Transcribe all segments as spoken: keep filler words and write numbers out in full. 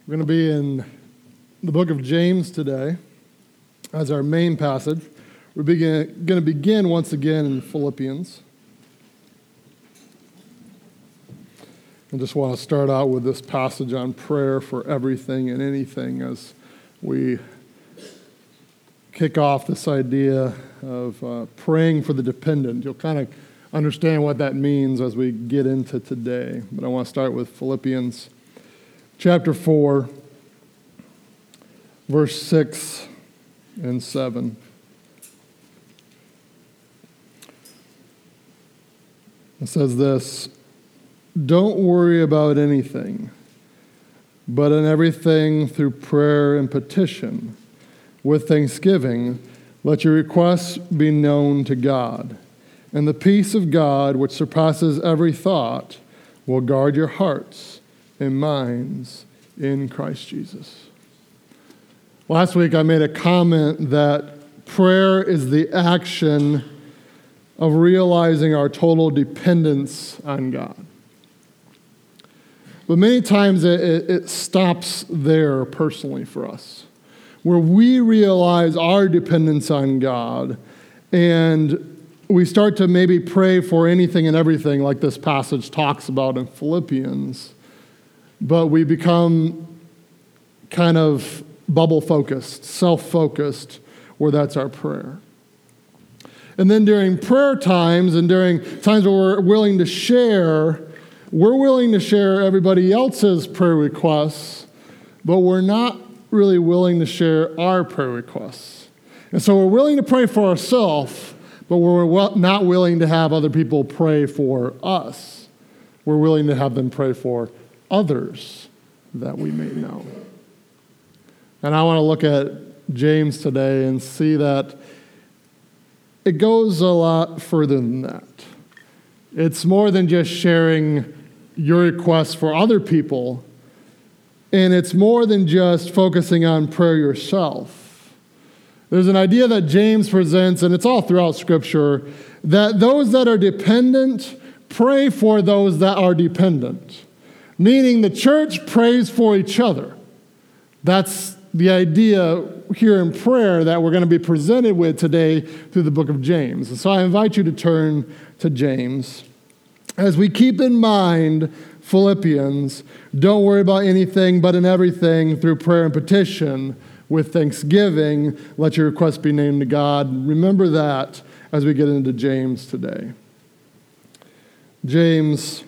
We're going to be in the book of James today as our main passage. We're begin, going to begin once again in Philippians. I just want to start out with this passage on prayer for everything and anything as we kick off this idea of uh, praying for the dependent. You'll kind of understand what that means as we get into today. But I want to start with Philippians chapter four, verse six and seven. It says this: "Don't worry about anything, but in everything through prayer and petition, with thanksgiving, let your requests be known to God. And the peace of God, which surpasses every thought, will guard your hearts and minds in Christ Jesus." Last week I made a comment that prayer is the action of realizing our total dependence on God. But many times it, it, it stops there personally for us, where we realize our dependence on God and we start to maybe pray for anything and everything like this passage talks about in Philippians, but we become kind of bubble-focused, self-focused, where that's our prayer. And then during prayer times and during times where we're willing to share, we're willing to share everybody else's prayer requests, but we're not really willing to share our prayer requests. And so we're willing to pray for ourselves, but we're not willing to have other people pray for us. We're willing to have them pray for others that we may know. And I want to look at James today and see that it goes a lot further than that. It's more than just sharing your requests for other people, and it's more than just focusing on prayer yourself. There's an idea that James presents, and it's all throughout Scripture, that those that are dependent pray for those that are dependent. Meaning the church prays for each other. That's the idea here in prayer that we're going to be presented with today through the book of James. And so I invite you to turn to James. As we keep in mind Philippians, don't worry about anything, but in everything through prayer and petition, with thanksgiving, let your requests be named to God. Remember that as we get into James today. James,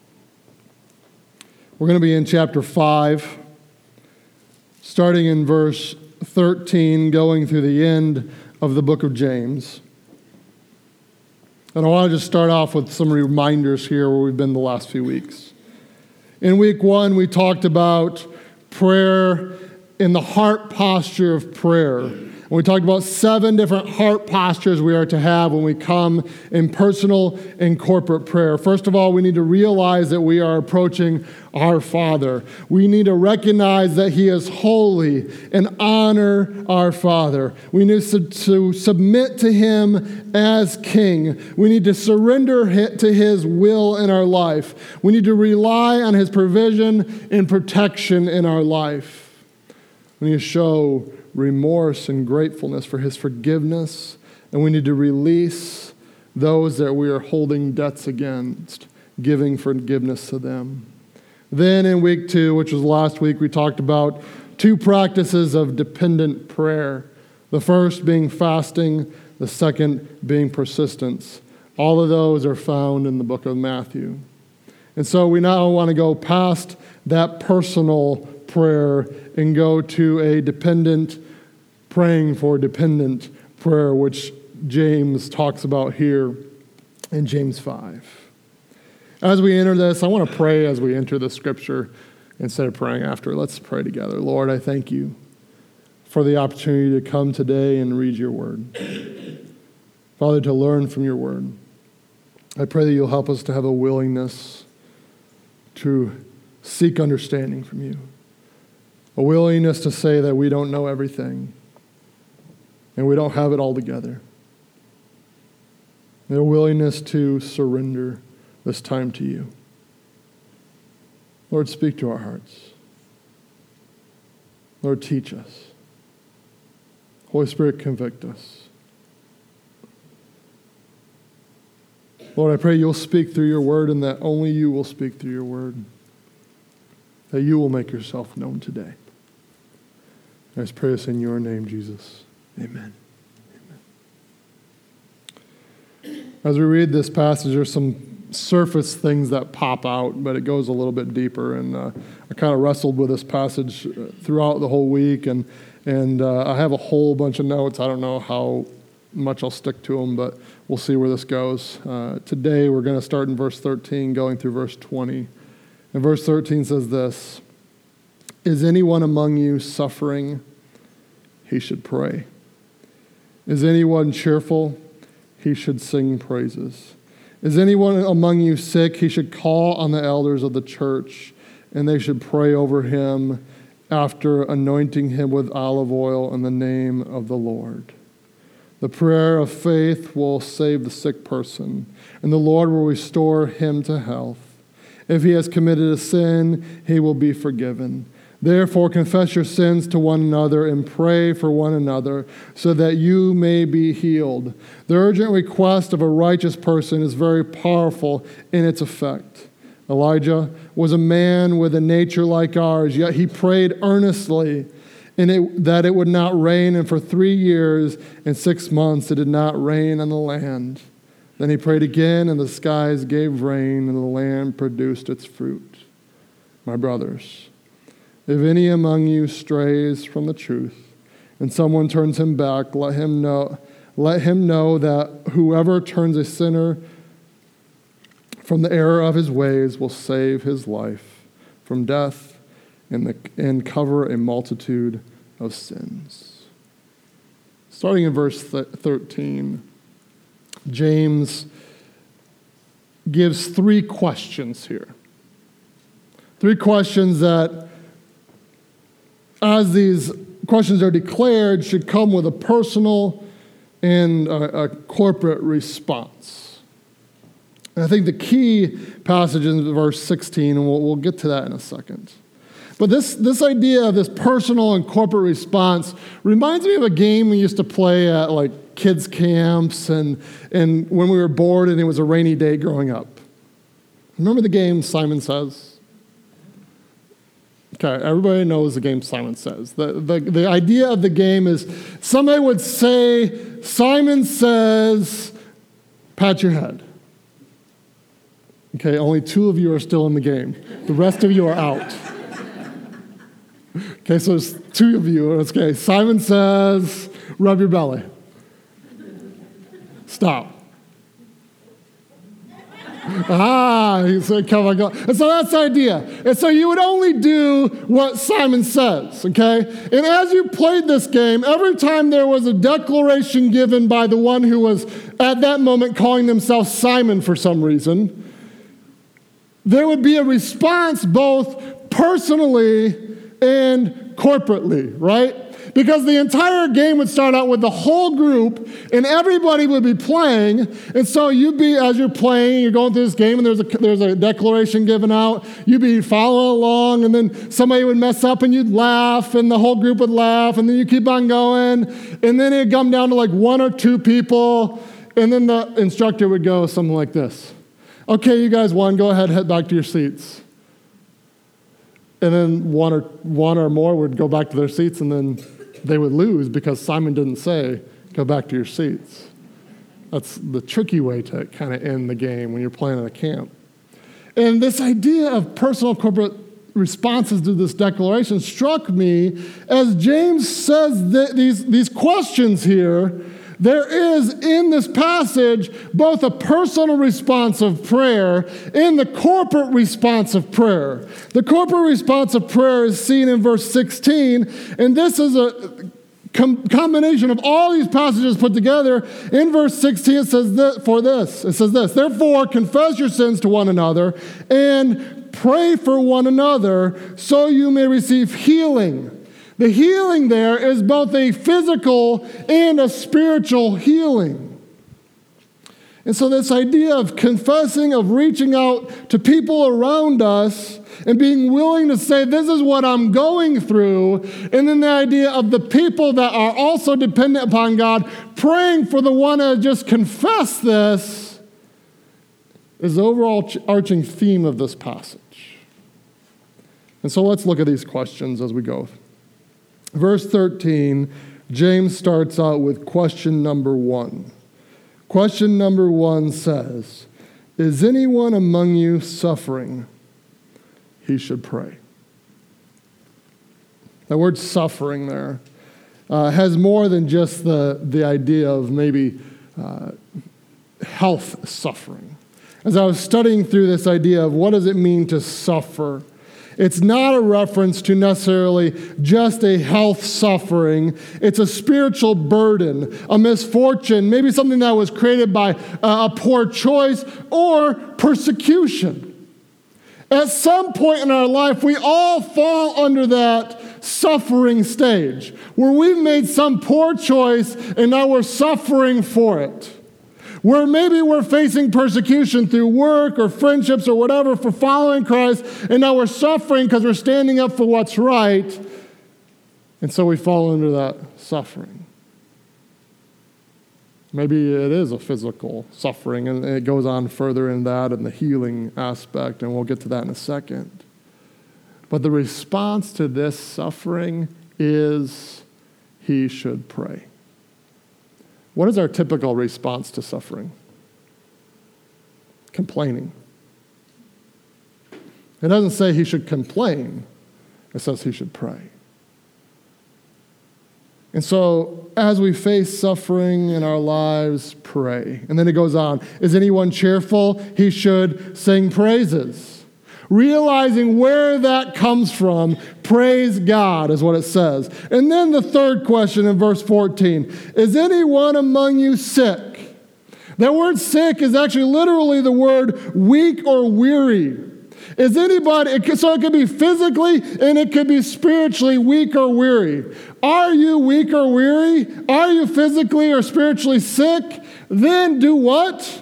we're going to be in chapter five, starting in verse thirteen, going through the end of the book of James. And I want to just start off with some reminders here where we've been the last few weeks. In week one, we talked about prayer in the heart posture of prayer. And we talked about seven different heart postures we are to have when we come in personal and corporate prayer. First of all, we need to realize that we are approaching our Father. We need to recognize that He is holy and honor our Father. We need to submit to Him as King. We need to surrender to His will in our life. We need to rely on His provision and protection in our life. We need to show remorse and gratefulness for His forgiveness, and we need to release those that we are holding debts against, giving forgiveness to them. Then in week two, which was last week, we talked about two practices of dependent prayer. The first being fasting, the second being persistence. All of those are found in the book of Matthew. And so we now want to go past that personal prayer and go to a dependent, praying for dependent prayer, which James talks about here in James five. As we enter this, I want to pray as we enter the scripture instead of praying after. Let's pray together. Lord, I thank you for the opportunity to come today and read your word. Father, to learn from your word. I pray that you'll help us to have a willingness to seek understanding from you. A willingness to say that we don't know everything and we don't have it all together. And a willingness to surrender this time to you. Lord, speak to our hearts. Lord, teach us. Holy Spirit, convict us. Lord, I pray you'll speak through your word and that only you will speak through your word. That you will make yourself known today. I just pray this in your name, Jesus. Amen. Amen. As we read this passage, there's some surface things that pop out, but it goes a little bit deeper. And uh, I kind of wrestled with this passage throughout the whole week, and and uh, I have a whole bunch of notes. I don't know how much I'll stick to them, but we'll see where this goes. Uh, today, we're going to start in verse thirteen, going through verse twenty. And verse thirteen says this: "Is anyone among you suffering? He should pray. Is anyone cheerful? He should sing praises. Is anyone among you sick? He should call on the elders of the church, and they should pray over him after anointing him with olive oil in the name of the Lord. The prayer of faith will save the sick person, and the Lord will restore him to health. If he has committed a sin, he will be forgiven. Therefore, confess your sins to one another and pray for one another so that you may be healed. The urgent request of a righteous person is very powerful in its effect. Elijah was a man with a nature like ours, yet he prayed earnestly in it, that it would not rain, and for three years and six months it did not rain on the land. Then he prayed again, and the skies gave rain, and the land produced its fruit. My brothers, if any among you strays from the truth, and someone turns him back, let him know, let him know that whoever turns a sinner from the error of his ways will save his life from death and, the, and cover a multitude of sins." Starting in verse thirteen, James gives three questions here. Three questions that, as these questions are declared, should come with a personal and a, a corporate response. And I think the key passage in verse sixteen, and we'll, we'll get to that in a second. But this, this idea of this personal and corporate response reminds me of a game we used to play at like kids' camps and, and when we were bored and it was a rainy day growing up. Remember the game Simon Says? Okay, everybody knows the game Simon Says. The, the, the idea of the game is somebody would say, "Simon says, pat your head." Okay, only two of you are still in the game. The rest of you are out. Okay, so there's two of you. Okay, Simon says, rub your belly. Stop. Ah, he said, come on, go. And so that's the idea. And so you would only do what Simon says, okay? And as you played this game, every time there was a declaration given by the one who was at that moment calling themselves Simon for some reason, there would be a response both personally and corporately, right? Because the entire game would start out with the whole group and everybody would be playing. And so you'd be, as you're playing, you're going through this game and there's a, there's a declaration given out. You'd be following along and then somebody would mess up and you'd laugh and the whole group would laugh and then you keep on going. And then it'd come down to like one or two people and then the instructor would go something like this. "Okay, you guys won. Go ahead, head back to your seats." And then one or one or more would go back to their seats, and then they would lose because Simon didn't say, "Go back to your seats." That's the tricky way to kind of end the game when you're playing in a camp. And this idea of personal corporate responses to this declaration struck me as James says that these, these questions here. There is in this passage both a personal response of prayer and the corporate response of prayer. The corporate response of prayer is seen in verse sixteen, and this is a com- combination of all these passages put together. In verse sixteen, it says that for this, it says this: "Therefore, confess your sins to one another and pray for one another so you may receive healing." The healing there is both a physical and a spiritual healing. And so this idea of confessing, of reaching out to people around us and being willing to say, this is what I'm going through, and then the idea of the people that are also dependent upon God, praying for the one to just confess this, is the overall arching theme of this passage. And so let's look at these questions as we go. Verse thirteen, James starts out with question number one. Question number one says, is anyone among you suffering? He should pray. The word suffering there uh, has more than just the, the idea of maybe uh, health suffering. As I was studying through this idea of what does it mean to suffer, it's not a reference to necessarily just a health suffering. It's a spiritual burden, a misfortune, maybe something that was created by a poor choice or persecution. At some point in our life, we all fall under that suffering stage where we've made some poor choice and now we're suffering for it. Where maybe we're facing persecution through work or friendships or whatever for following Christ, and now we're suffering because we're standing up for what's right, and so we fall under that suffering. Maybe it is a physical suffering, and it goes on further in that and the healing aspect, and we'll get to that in a second. But the response to this suffering is he should pray. What is our typical response to suffering? Complaining. It doesn't say he should complain. It says he should pray. And so, as we face suffering in our lives, pray. And then it goes on. Is anyone cheerful? He should sing praises. Realizing where that comes from, praise God is what it says. And then the third question in verse fourteen, is anyone among you sick? That word sick is actually literally the word weak or weary. Is anybody, it could, so it could be physically and it could be spiritually weak or weary. Are you weak or weary? Are you physically or spiritually sick? Then do what?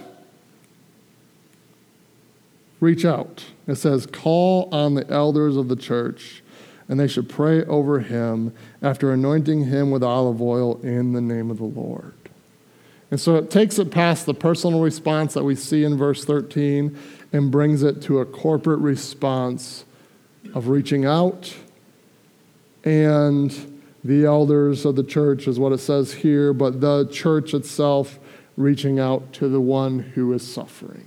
Reach out. It says, call on the elders of the church, and they should pray over him after anointing him with olive oil in the name of the Lord. And so it takes it past the personal response that we see in verse thirteen and brings it to a corporate response of reaching out, and the elders of the church is what it says here, but the church itself reaching out to the one who is suffering.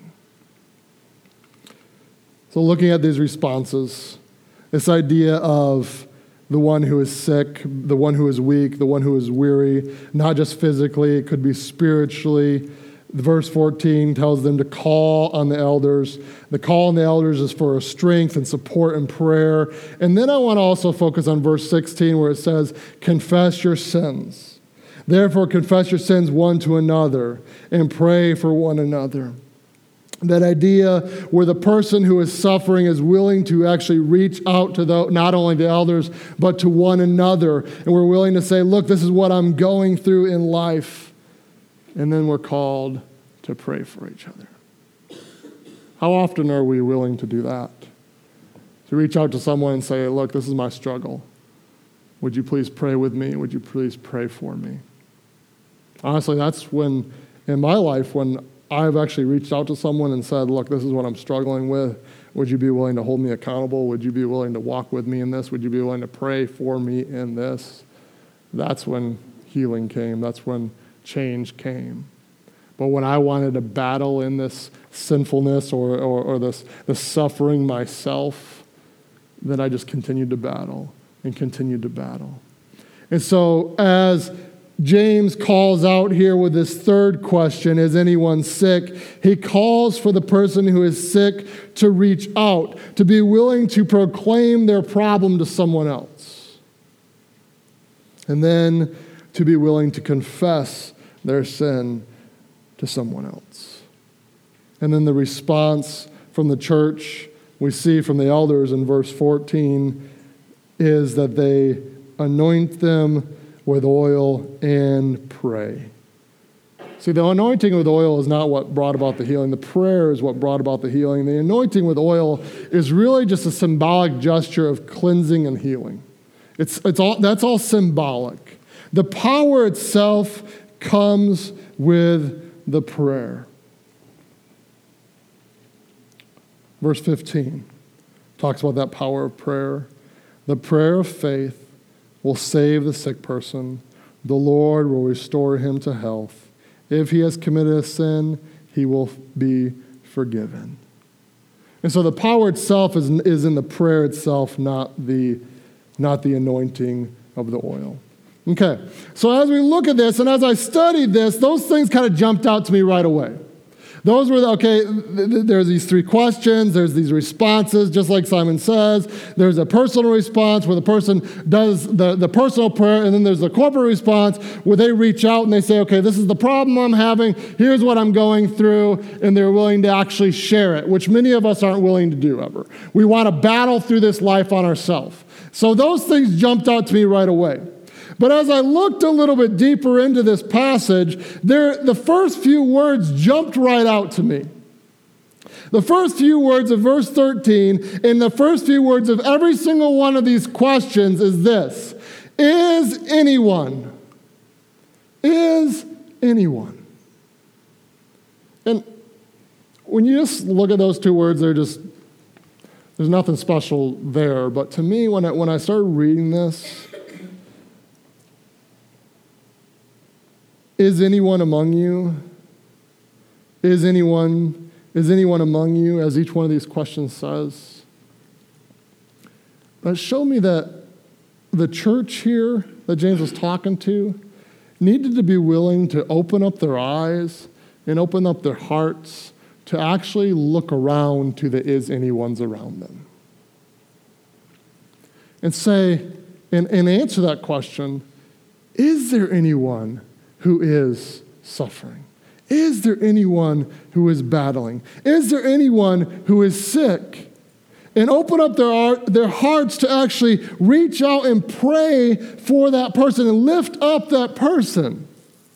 So looking at these responses, this idea of the one who is sick, the one who is weak, the one who is weary, not just physically, it could be spiritually. Verse fourteen tells them to call on the elders. The call on the elders is for strength and support and prayer. And then I want to also focus on verse sixteen where it says, confess your sins. Therefore, confess your sins one to another and pray for one another. That idea where the person who is suffering is willing to actually reach out to the, not only the elders, but to one another. And we're willing to say, look, this is what I'm going through in life. And then we're called to pray for each other. How often are we willing to do that? To reach out to someone and say, look, this is my struggle. Would you please pray with me? Would you please pray for me? Honestly, that's when, in my life, when I've actually reached out to someone and said, look, this is what I'm struggling with. Would you be willing to hold me accountable? Would you be willing to walk with me in this? Would you be willing to pray for me in this? That's when healing came. That's when change came. But when I wanted to battle in this sinfulness or, or, or this, this suffering myself, then I just continued to battle and continued to battle. And so as James calls out here with this third question, is anyone sick? He calls for the person who is sick to reach out, to be willing to proclaim their problem to someone else. And then to be willing to confess their sin to someone else. And then the response from the church, we see from the elders in verse fourteen, is that they anoint them with oil and pray. See, the anointing with oil is not what brought about the healing. The prayer is what brought about the healing. The anointing with oil is really just a symbolic gesture of cleansing and healing. It's, it's all, that's all symbolic. The power itself comes with the prayer. Verse fifteen talks about that power of prayer. The prayer of faith will save the sick person. The Lord will restore him to health. If he has committed a sin, he will be forgiven. And so the power itself is, is in the prayer itself, not the, not the anointing of the oil. Okay, so as we look at this and as I studied this, those things kind of jumped out to me right away. Those were, the, okay, th- th- there's these three questions, there's these responses, just like Simon says. There's a personal response where the person does the, the personal prayer, and then there's the corporate response where they reach out and they say, okay, this is the problem I'm having, here's what I'm going through, and they're willing to actually share it, which many of us aren't willing to do ever. We want to battle through this life on ourselves. So those things jumped out to me right away. But as I looked a little bit deeper into this passage, there, the first few words jumped right out to me. The first few words of verse thirteen and the first few words of every single one of these questions is this: is anyone? Is anyone? And when you just look at those two words, they're just, there's nothing special there. But to me, when I, when I started reading this, is anyone among you? Is anyone, is anyone among you, as each one of these questions says? That showed me that the church here that James was talking to needed to be willing to open up their eyes and open up their hearts to actually look around to the is anyone's around them. And say, and, and answer that question, is there anyone who is suffering? Is there anyone who is battling? Is there anyone who is sick? And open up their, their hearts to actually reach out and pray for that person and lift up that person.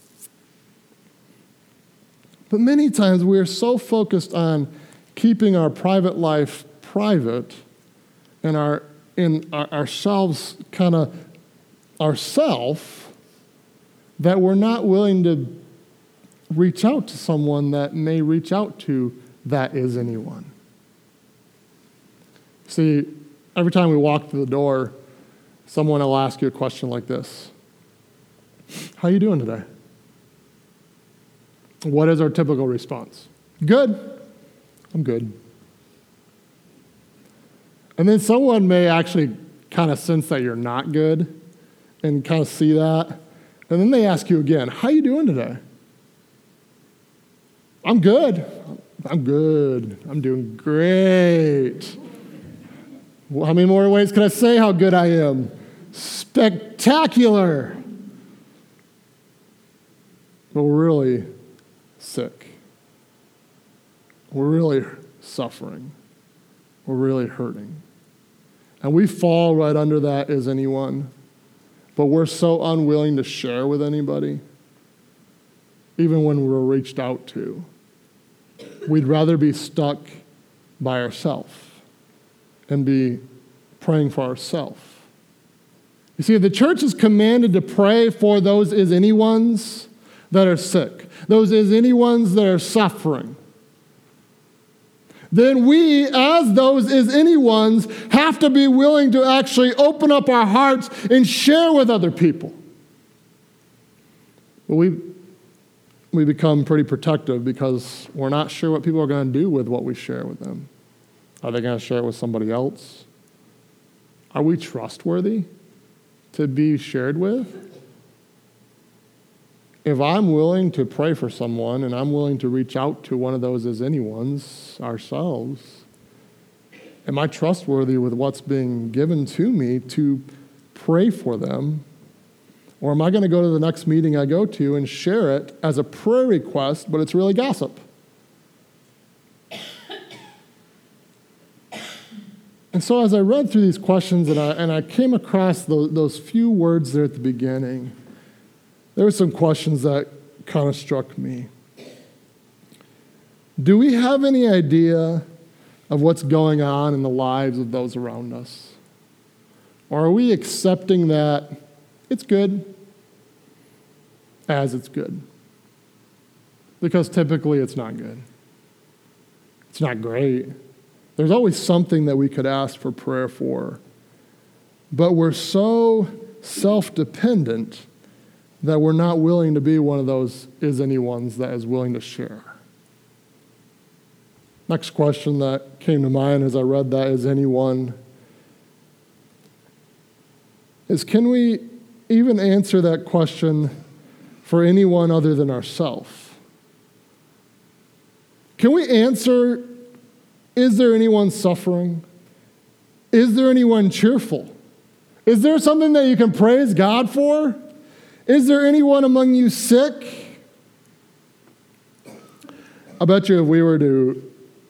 But many times we are so focused on keeping our private life private and our in our, ourselves kind of ourself, that we're not willing to reach out to someone that may reach out to that is anyone. See, every time we walk through the door, someone will ask you a question like this: how you doing today? What is our typical response? Good. I'm good. And then someone may actually kind of sense that you're not good and kind of see that. And then they ask you again, how you doing today? I'm good. I'm good. I'm doing great. Well, how many more ways can I say how good I am? Spectacular. But we're really sick. We're really suffering. We're really hurting. And we fall right under that as anyone. But we're so unwilling to share with anybody, even when we're reached out to. We'd rather be stuck by ourselves and be praying for ourselves. You see, the church is commanded to pray for those is anyone's that are sick, those is anyone's that are suffering. Then we, as those is anyone's, have to be willing to actually open up our hearts and share with other people. But we, we become pretty protective because we're not sure what people are going to do with what we share with them. Are they going to share it with somebody else? Are we trustworthy to be shared with? If I'm willing to pray for someone and I'm willing to reach out to one of those as anyone's ourselves, am I trustworthy with what's being given to me to pray for them? Or am I going to go to the next meeting I go to and share it as a prayer request, but it's really gossip? And so as I read through these questions and I, and I came across those, those few words there at the beginning, there were some questions that kind of struck me. Do we have any idea of what's going on in the lives of those around us? Or are we accepting that it's good as it's good? Because typically it's not good. It's not great. There's always something that we could ask for prayer for. But we're so self-dependent that we're not willing to be one of those is anyone's that is willing to share. Next question that came to mind as I read that is anyone, is can we even answer that question for anyone other than ourselves? Can we answer, is there anyone suffering? Is there anyone cheerful? Is there something that you can praise God for? Is there anyone among you sick? I bet you if we were to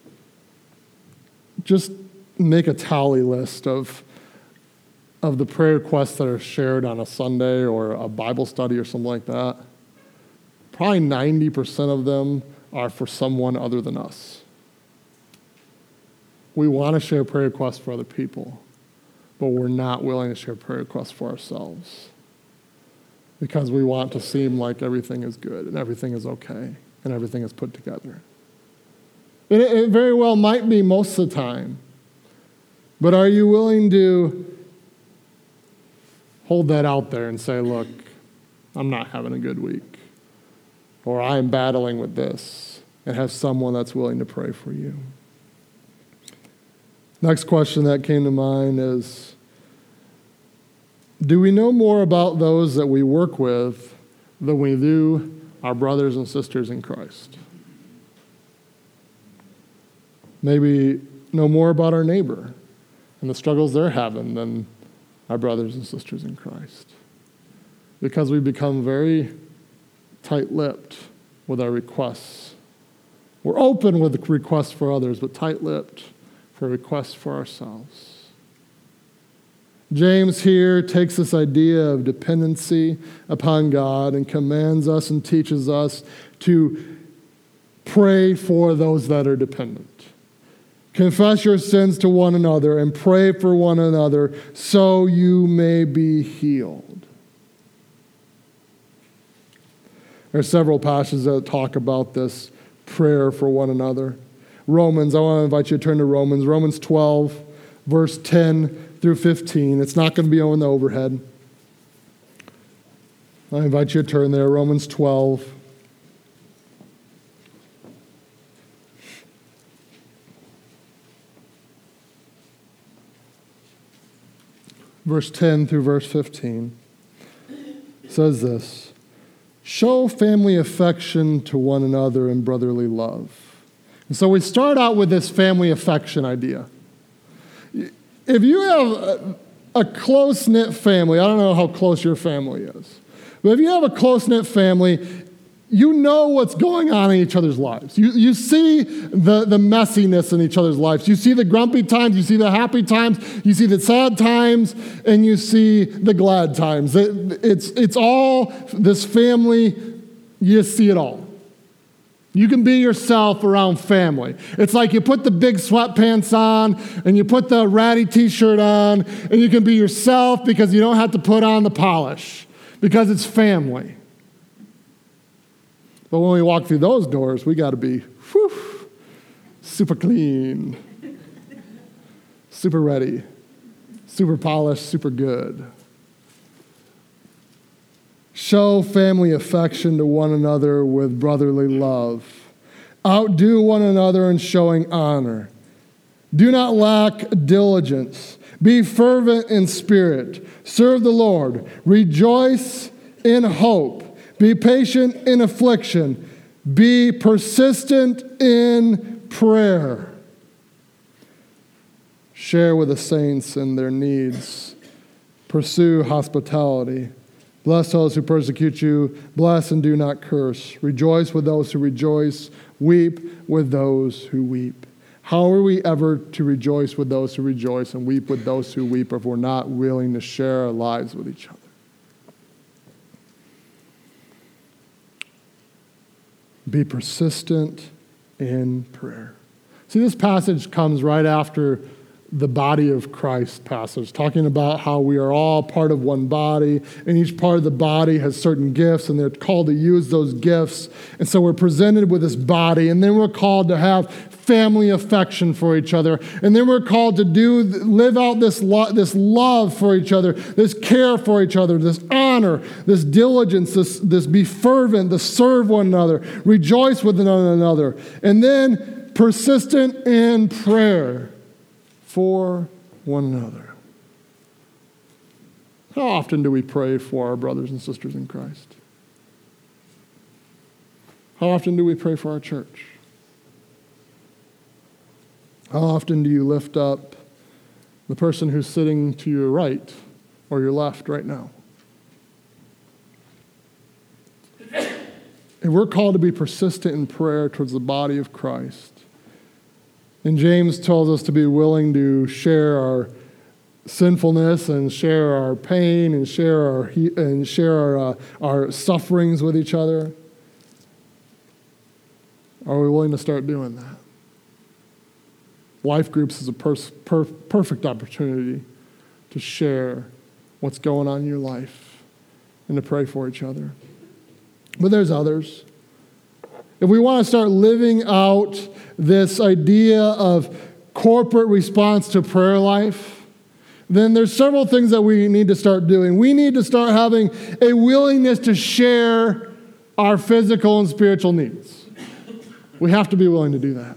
just make a tally list of, of the prayer requests that are shared on a Sunday or a Bible study or something like that, probably ninety percent of them are for someone other than us. We want to share prayer requests for other people, but we're not willing to share prayer requests for ourselves because we want to seem like everything is good and everything is okay and everything is put together. And it, it very well might be most of the time, but are you willing to hold that out there and say, look, I'm not having a good week, or I'm battling with this, and have someone that's willing to pray for you? Next question that came to mind is, do we know more about those that we work with than we do our brothers and sisters in Christ? Maybe know more about our neighbor and the struggles they're having than our brothers and sisters in Christ. Because we become very tight-lipped with our requests. We're open with requests for others, but tight-lipped for requests for ourselves. James here takes this idea of dependency upon God and commands us and teaches us to pray for those that are dependent. Confess your sins to one another and pray for one another so you may be healed. There are several passages that talk about this prayer for one another. Romans, I want to invite you to turn to Romans. Romans twelve, verse ten through fifteen. It's not going to be on the overhead. I invite you to turn there. Romans twelve. Verse ten through verse fifteen says this: show family affection to one another in brotherly love. And so we start out with this family affection idea. If you have a, a close-knit family, I don't know how close your family is, but if you have a close-knit family, you know what's going on in each other's lives. You, you see the, the messiness in each other's lives. You see the grumpy times, you see the happy times, you see the sad times, and you see the glad times. It, it's, it's all this family, you see it all. You can be yourself around family. It's like you put the big sweatpants on and you put the ratty t-shirt on, and you can be yourself because you don't have to put on the polish because it's family. But when we walk through those doors, we got to be whew, super clean, super ready, super polished, super good. Show family affection to one another with brotherly love. Outdo one another in showing honor. Do not lack diligence. Be fervent in spirit. Serve the Lord. Rejoice in hope. Be patient in affliction. Be persistent in prayer. Share with the saints in their needs. Pursue hospitality. Bless those who persecute you. Bless and do not curse. Rejoice with those who rejoice. Weep with those who weep. How are we ever to rejoice with those who rejoice and weep with those who weep if we're not willing to share our lives with each other? be persistent in prayer. See, this passage comes right after the body of Christ passage, talking about how we are all part of one body, and each part of the body has certain gifts, and they're called to use those gifts. And so we're presented with this body, and then we're called to have family affection for each other, and then we're called to do live out this lo- this love for each other, this care for each other, this honor, this diligence, this, this be fervent, to serve one another, rejoice with one another, and then persistent in prayer for one another. How often do we pray for our brothers and sisters in Christ? How often do we pray for our church? How often do you lift up the person who's sitting to your right or your left right now? And we're called to be persistent in prayer towards the body of Christ. And James tells us to be willing to share our sinfulness and share our pain and share our and share our, uh, our sufferings with each other. Are we willing to start doing that? Life groups is a pers- per- perfect opportunity to share what's going on in your life and to pray for each other. But there's others. If we want to start living out this idea of corporate response to prayer life, then there's several things that we need to start doing. We need to start having a willingness to share our physical and spiritual needs. We have to be willing to do that.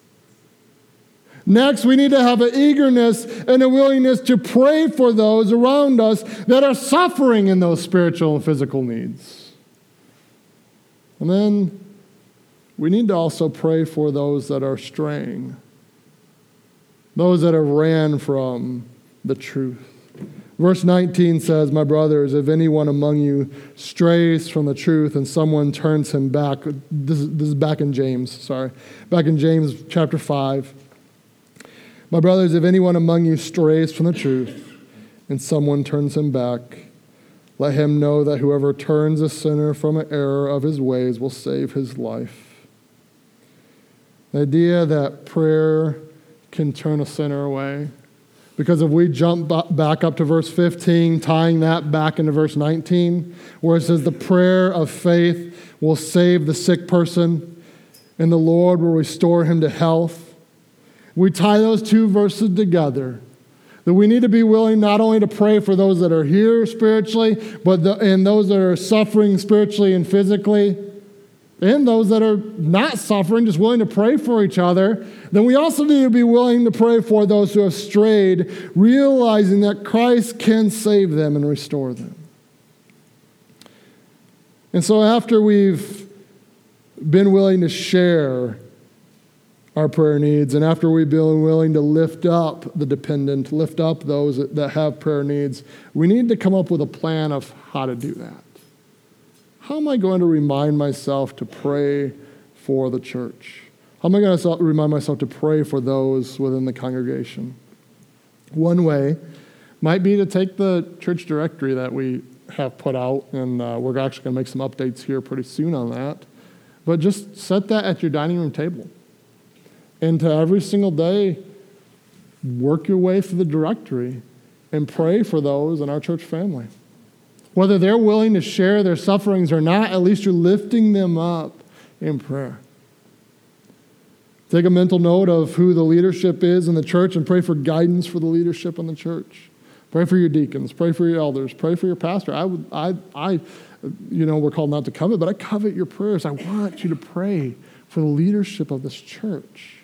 Next, we need to have an eagerness and a willingness to pray for those around us that are suffering in those spiritual and physical needs. And then we need to also pray for those that are straying, those that have ran from the truth. Verse nineteen says, "My brothers, if anyone among you strays from the truth and someone turns him back," this is, this is back in James, sorry, back in James chapter five. "My brothers, if anyone among you strays from the truth and someone turns him back, let him know that whoever turns a sinner from an error of his ways will save his life." The idea that prayer can turn a sinner away. Because if we jump back up to verse fifteen, tying that back into verse nineteen, where it says the prayer of faith will save the sick person and the Lord will restore him to health. We tie those two verses together. That we need to be willing not only to pray for those that are here spiritually, but the, and those that are suffering spiritually and physically, and those that are not suffering, just willing to pray for each other. Then we also need to be willing to pray for those who have strayed, realizing that Christ can save them and restore them. And so after we've been willing to share our prayer needs, and after we've been willing to lift up the dependent, lift up those that have prayer needs, we need to come up with a plan of how to do that. How am I going to remind myself to pray for the church? How am I going to remind myself to pray for those within the congregation? One way might be to take the church directory that we have put out, and uh, we're actually going to make some updates here pretty soon on that. But just set that at your dining room table. And to every single day, work your way through the directory and pray for those in our church family. Whether they're willing to share their sufferings or not, at least you're lifting them up in prayer. Take a mental note of who the leadership is in the church and pray for guidance for the leadership in the church. Pray for your deacons. Pray for your elders. Pray for your pastor. I would, I, I, you know, we're called not to covet, but I covet your prayers. I want you to pray for the leadership of this church.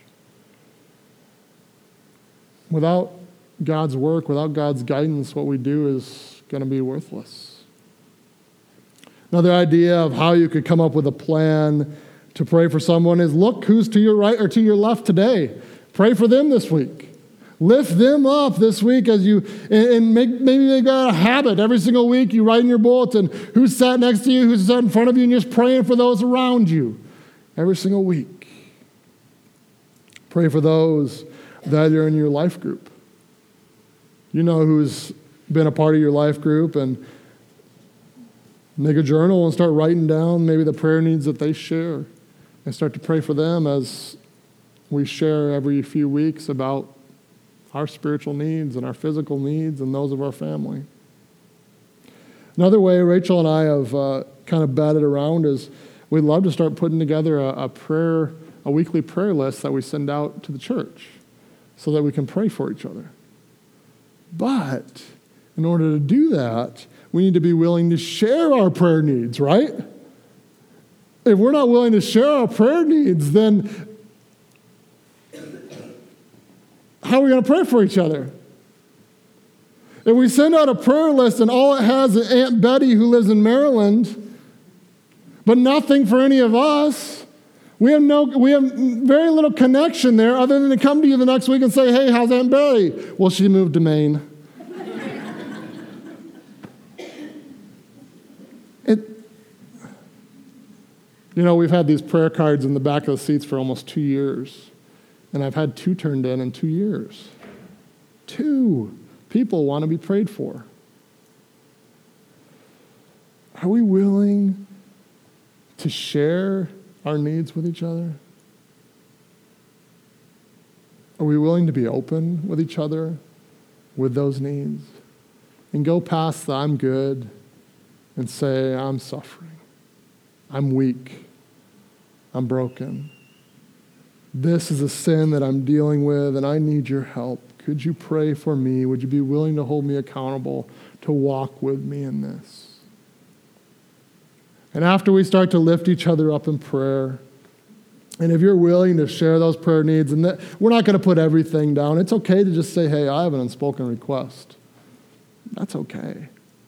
Without God's work, without God's guidance, what we do is going to be worthless. Another idea of how you could come up with a plan to pray for someone is look who's to your right or to your left today. Pray for them this week. Lift them up this week as you, and make, maybe they got a habit. Every single week you write in your bulletin who's sat next to you, who's sat in front of you, and you're just praying for those around you. Every single week. Pray for those that are in your life group. You know who's been a part of your life group, and make a journal and start writing down maybe the prayer needs that they share. and start to pray for them as we share every few weeks about our spiritual needs and our physical needs and those of our family. Another way Rachel and I have uh, kind of batted around is we'd love to start putting together a, a prayer, a weekly prayer list that we send out to the church so that we can pray for each other. But in order to do that, we need to be willing to share our prayer needs, right? If we're not willing to share our prayer needs, then how are we going to pray for each other? If we send out a prayer list and all it has is Aunt Betty who lives in Maryland, but nothing for any of us, we have no, we have very little connection there other than to come to you the next week and say, hey, how's Aunt Betty? Well, she moved to Maine. it, you know, we've had these prayer cards in the back of the seats for almost two years, and I've had two turned in in two years. Two. People want to be prayed for. Are we willing to share our needs with each other? Are we willing to be open with each other with those needs and go past the I'm good and say, I'm suffering, I'm weak, I'm broken. This is a sin that I'm dealing with and I need your help. Could you pray for me? Would you be willing to hold me accountable to walk with me in this? And after we start to lift each other up in prayer, and if you're willing to share those prayer needs, and that, we're not going to put everything down. It's okay to just say, hey, I have an unspoken request. That's okay.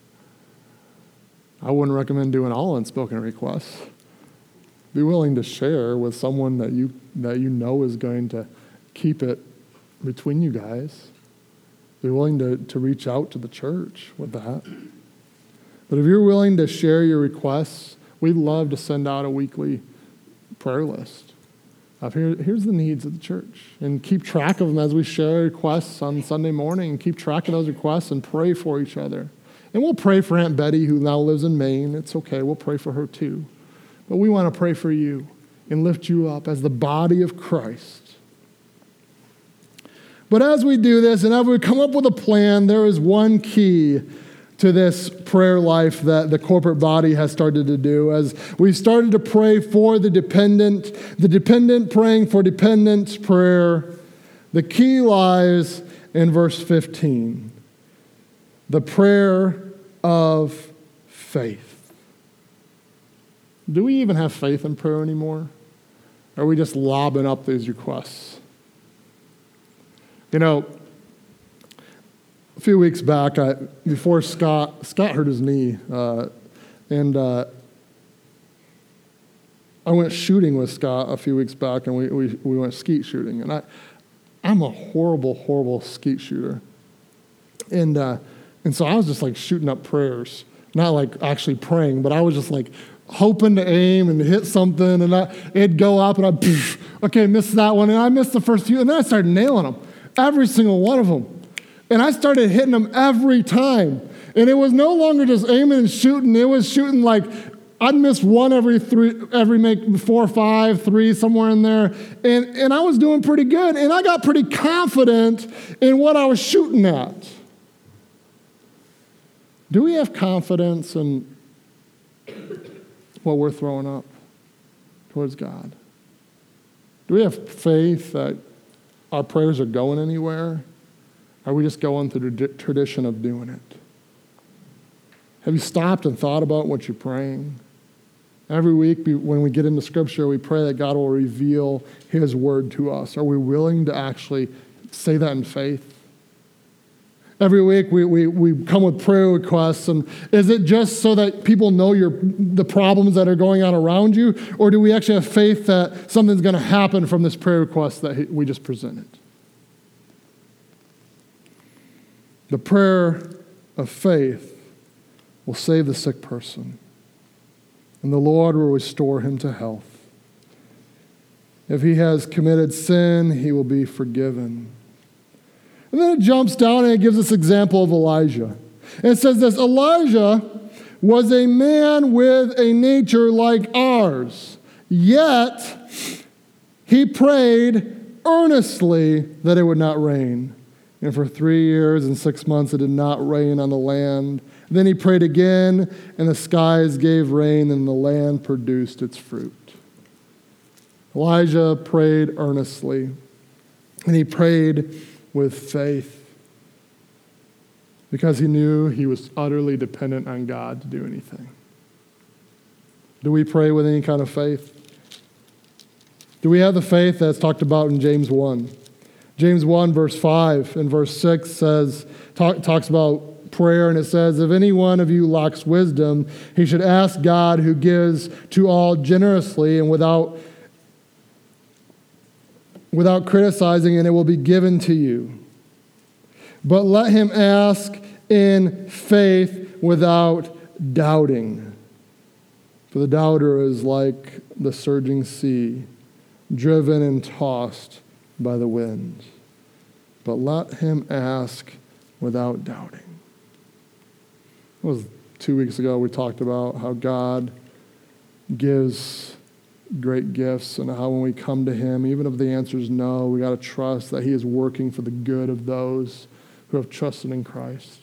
I wouldn't recommend doing all unspoken requests. Be willing to share with someone that you that you know is going to keep it between you guys. Be willing to, to reach out to the church with that. But if you're willing to share your requests, we'd love to send out a weekly prayer list of here, here's the needs of the church. And keep track of them as we share requests on Sunday morning. And keep track of those requests and pray for each other. And we'll pray for Aunt Betty, who now lives in Maine. It's okay. We'll pray for her too. But we want to pray for you and lift you up as the body of Christ. But as we do this, and as we come up with a plan, there is one key to this prayer life that the corporate body has started to do. As we've started to pray for the dependent, the dependent praying for dependent prayer, the key lies in verse fifteen. The prayer of faith. Do we even have faith in prayer anymore? Or are we just lobbing up these requests? You know, a few weeks back, I, before Scott, Scott hurt his knee, uh, and uh, I went shooting with Scott a few weeks back, and we, we, we went skeet shooting. And I, I'm a horrible, horrible skeet shooter. And uh, and so I was just like shooting up prayers, not like actually praying, but I was just like hoping to aim and hit something, and I, it'd go up, and I, poof, okay, missed that one, and I missed the first few, and then I started nailing them. Every single one of them. And I started hitting them every time. And it was no longer just aiming and shooting. It was shooting like I'd miss one every three, every make four, five, three, somewhere in there. And, and I was doing pretty good. And I got pretty confident in what I was shooting at. Do we have confidence in what we're throwing up towards God? Do we have faith that our prayers are going anywhere? Are we just going through the tradition of doing it? Have you stopped and thought about what you're praying? Every week when we get into Scripture, we pray that God will reveal His word to us. Are we willing to actually say that in faith? Every week we, we, we come with prayer requests, and is it just so that people know your, the problems that are going on around you, or do we actually have faith that something's going to happen from this prayer request that we just presented? The prayer of faith will save the sick person, and the Lord will restore him to health. If he has committed sin, he will be forgiven. And then it jumps down and it gives us an example of Elijah. And it says this: Elijah was a man with a nature like ours, Yet he prayed earnestly that it would not rain. And for three years and six months it did not rain on the land. Then he prayed again, and the skies gave rain, and the land produced its fruit. Elijah prayed earnestly, and he prayed with faith because he knew he was utterly dependent on God to do anything. Do we pray with any kind of faith? Do we have the faith that's talked about in James one? James one, verse five and verse six says, talk, talks about prayer, and it says, if any one of you lacks wisdom, he should ask God, who gives to all generously and without, without criticizing, and it will be given to you. But let him ask in faith without doubting. For the doubter is like the surging sea, driven and tossed by the wind. But let him ask without doubting. It was two weeks ago we talked about how God gives great gifts and how when we come to him, even if the answer is no, we got to trust that he is working for the good of those who have trusted in Christ.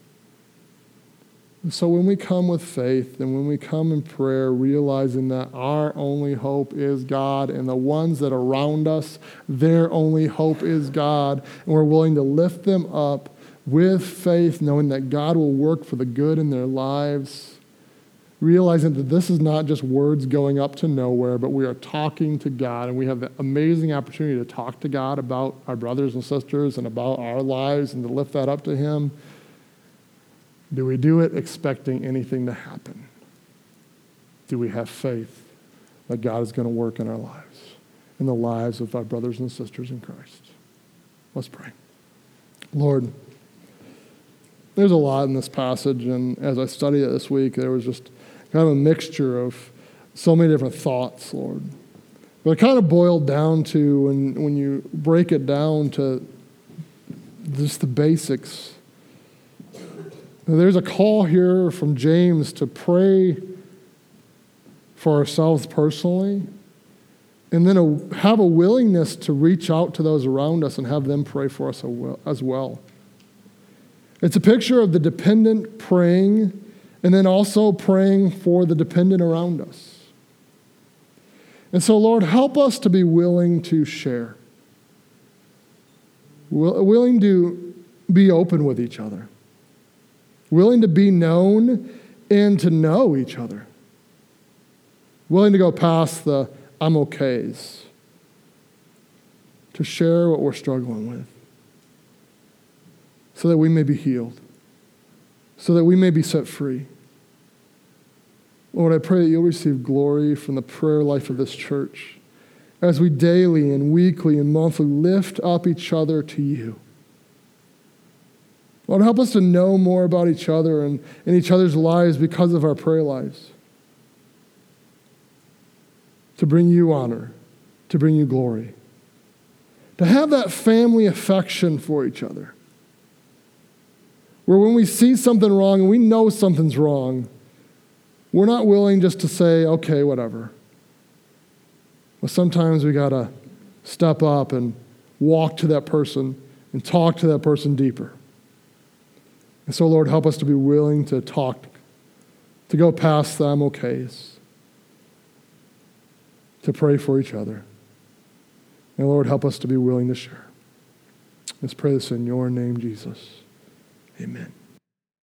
And so when we come with faith and when we come in prayer, realizing that our only hope is God and the ones that are around us, their only hope is God, and we're willing to lift them up with faith, knowing that God will work for the good in their lives, realizing that this is not just words going up to nowhere, but we are talking to God, and we have the amazing opportunity to talk to God about our brothers and sisters and about our lives and to lift that up to him. Do we do it expecting anything to happen? Do we have faith that God is going to work in our lives, in the lives of our brothers and sisters in Christ? Let's pray. Lord, there's a lot in this passage, and as I studied it this week, there was just kind of a mixture of so many different thoughts, Lord. But it kind of boiled down to, when, when you break it down to just the basics. Now, there's a call here from James to pray for ourselves personally, and then a, have a willingness to reach out to those around us and have them pray for us as well. It's a picture of the dependent praying, and then also praying for the dependent around us. And so, Lord, help us to be willing to share, willing to be open with each other, willing to be known and to know each other, willing to go past the I'm okays, to share what we're struggling with, so that we may be healed, so that we may be set free. Lord, I pray that you'll receive glory from the prayer life of this church as we daily and weekly and monthly lift up each other to you. Lord, help us to know more about each other and in each other's lives because of our prayer lives, to bring you honor, to bring you glory, to have that family affection for each other, where when we see something wrong and we know something's wrong, we're not willing just to say, okay, whatever. But sometimes we got to step up and walk to that person and talk to that person deeper. And so, Lord, help us to be willing to talk, to go past the I'm okays, to pray for each other. And Lord, help us to be willing to share. Let's pray this in your name, Jesus. Amen.